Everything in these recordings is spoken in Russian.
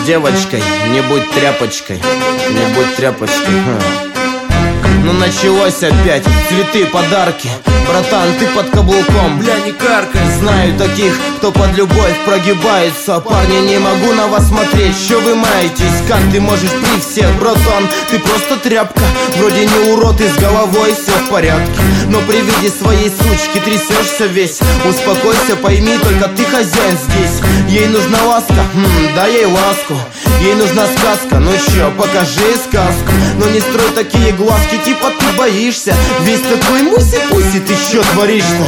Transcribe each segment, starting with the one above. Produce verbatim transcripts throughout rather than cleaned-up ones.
девочкой, не будь тряпочкой, не будь тряпочкой. Хм. Ну началось опять, цветы, подарки. Братан, ты под каблуком, бля, не каркай. Знаю таких, кто под любовь прогибается. Парни, не могу на вас смотреть, что вы маетесь? Как ты можешь при всех, братан? Ты просто тряпка, вроде не урод и с головой все в порядке. Но при виде своей сучки трясешься весь. Успокойся, пойми, только ты хозяин здесь. Ей нужна ласка, хм, дай ей ласку. Ей нужна сказка, ну чё, покажи сказку. Но не строй такие глазки, типа ты боишься. Весь такой муси-пуси, ты чё творишь-то?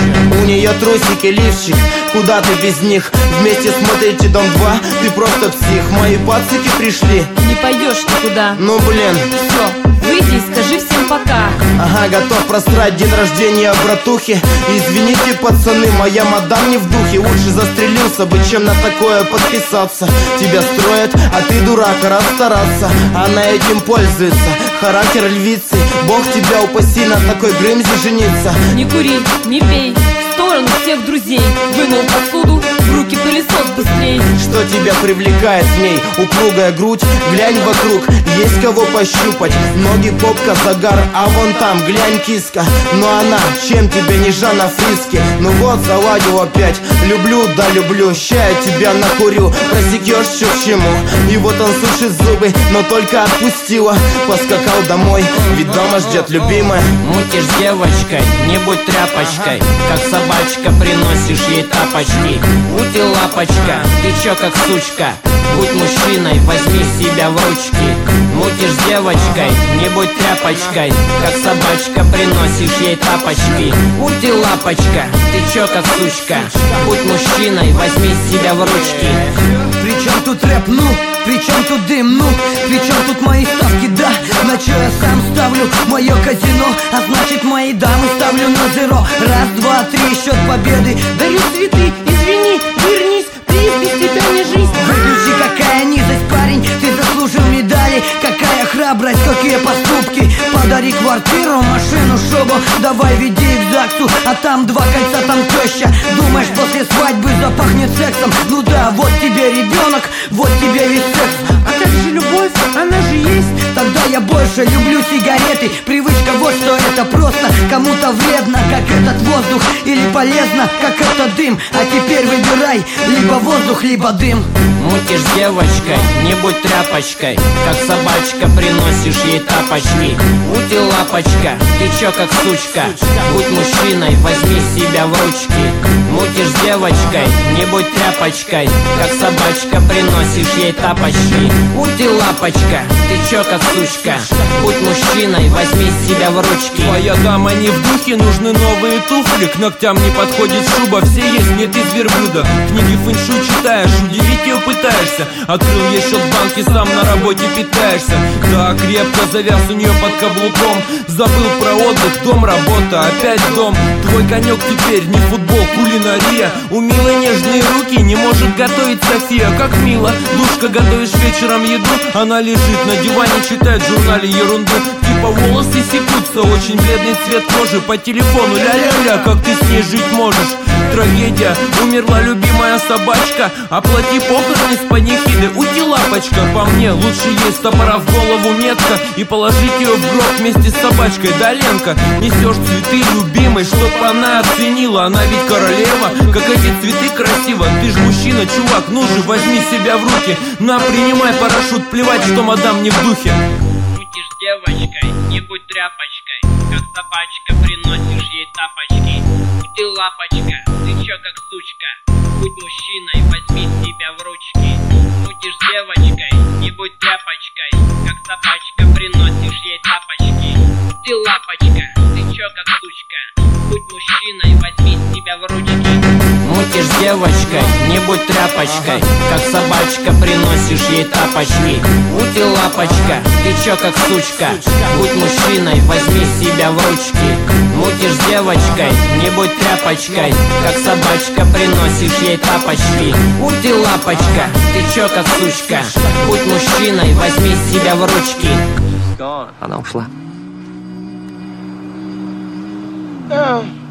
У нее трусики, лифчик, куда ты без них? Вместе смотрите Дом два, ты просто псих. Мои пацики пришли. Не пойдешь никуда. Ну блин. Все, выйди и скажи всем пока. Ага, готов просрать день рождения братухи. Извините, пацаны, моя мадам не в духе. Лучше застрелился бы, чем на такое подписаться. Тебя строят, а ты дурак, раз стараться. Она этим пользуется, характер львицы. Бог тебя упаси на такой грымзе жениться. Не кури, не пей, в сторону всех друзей. Вынул посуду, в руки пылесос быстрей. Что тебя привлекает в ней? Упругая грудь, глянь вокруг, есть кого пощупать. Ноги, попка, загар, а вон там, глянь, киска. Но она, чем тебе не Жанна Фриске? Ну вот, заладил опять, люблю, да люблю. Ща я тебя накурю, просекешь, что к чему. И вот он сушит зубы, но только отпустила. Поскакал домой, ведь дома ждет любимая. Мутишь с девочкой, не будь тряпочкой. Как собачка, приносишь ей тапочки. Ути лапочка, ты чё как сучка? Будь мужчиной, возьми себя в ручки. Мутишь с девочкой, не будь тряпочкой. Как собачка, приносишь ей тапочки. Ути лапочка, ты чё как сучка? Будь мужчиной, возьми себя в ручки. Причем тут рэп, ну? Причем тут дым, ну? Причем тут мои ставки, да? На чё я сам ставлю мое казино? А значит мои дамы ставлю на зеро. Раз, два, три, счет победы. Дарю цветы, извини, вернись. Приз без тебя не жизнь. Выключи, какая низость, парень. Ты заслужил медали. Какая храбрость, какие поступки. Подари квартиру, машину, шубу. Давай веди их к ЗАГСу. А там два кольца, там теща. Думаешь, после свадьбы запахнет сексом? Ну да, вот тебе ребенок, вот тебе весь секс. А как же любовь? Она же есть. Тогда я больше люблю сигареты. Привычка вот что это просто кому-то вредно, как этот воздух, или полезно, как этот дым. А теперь выбирай, либо воздух, либо дым. Мутишь с девочкой, не будь тряпочкой. Как собачка, приносишь ей тапочки. Ути лапочка, ты чё как сучка? Будь мужчиной, возьми себя в ручки. Мутишь с девочкой, не будь тряпочкой. Как собачка, приносишь ей тапочки. Ути лапочка, ты чё как сучка? Будь мужчиной, возьми себя в ручки. Твоя дама не в духе, нужны новые туфли. К ногтям не подходит шуба, все есть, нет из верблюда. Книги фэншуй читаешь, удивить ее пытаешься. Открыл ей счет в банке, сам на работе питаешься. Да, крепко завяз у нее под каблуком. Забыл про отдых, дом, работа, опять дом. Твой конек теперь не футбол, кулинария. У милой нежные руки, не может готовить София. Как мило, душка, готовишь вечером еду. Она лежит на диване, читает в журнале ерунду. Типа волосы секутся, очень бледный цвет кожи. По телефону ля-ля-ля, как ты с ней жить можешь? Трагедия, умерла любимая собачка. Оплати похороны с панихиды. Ути лапочка, по мне лучше ей топора в голову метка. И положить ее в гроб вместе с собачкой. Да, Ленка, несешь цветы любимой, чтоб она оценила. Она ведь королева, как эти цветы красиво. Ты ж мужчина, чувак, ну же, возьми себя в руки. На, принимай парашют, плевать, что мадам не в духе. Мутишь с девочкой, не будь тряпочкой. Как собачка, приносишь ей тапочки. Ути лапочка, ты чё как сучка? Будь мужчиной, возьми себя в ручки. Мутишь с девочкой, не будь тряпочкой. Как собачка, приносишь ей тапочки. Ути лапочка, ты чё как сучка? Будь мужчиной, возьми себя в ручки. Мутишь с девочкой, не будь тряпочкой. Как собачка, приносишь ей тапочки. Ути лапочка, ты чё как сучка? Будь мужчиной, возьми себя в ручки. Мутишь с девочкой, не будь тряпочкой. Как собачка, приносишь ей тапочки. Ути лапочка, ты чё как сучка? Будь мужчиной, возьми себя в ручки. Она ушла. Yeah.